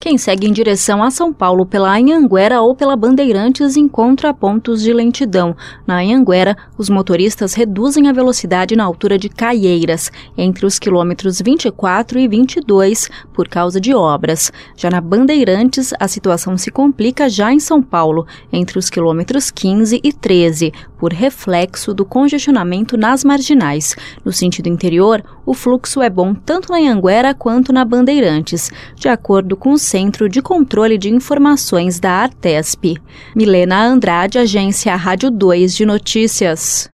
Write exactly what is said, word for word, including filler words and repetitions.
Quem segue em direção a São Paulo pela Anhanguera ou pela Bandeirantes encontra pontos de lentidão. Na Anhanguera, os motoristas reduzem a velocidade na altura de Caieiras, entre os quilômetros vinte e quatro e vinte e dois, por causa de obras. Já na Bandeirantes, a situação se complica já em São Paulo, entre os quilômetros quinze e treze, por reflexo do congestionamento nas marginais. No sentido interior, o fluxo é bom tanto na Anhanguera quanto na Bandeirantes, de acordo com o Centro de Controle de Informações da Artesp. Milena Andrade, Agência Rádio dois de Notícias.